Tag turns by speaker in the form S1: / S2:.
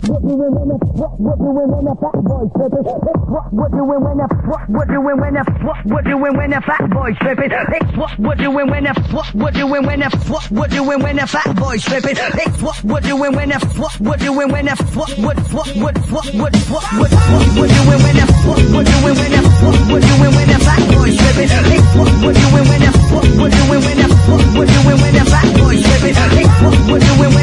S1: what doing when the what doing when the fat boy tripping? What doing when the what doing when the what doing when the fat boy tripping? What doing when the what doing when the what doing when the fat boy tripping? What doing when the what doing when the what doing when the what doing when the what doing when the fat boy tripping? What doing when the what doing when the what doing when the fat boy tripping? What doing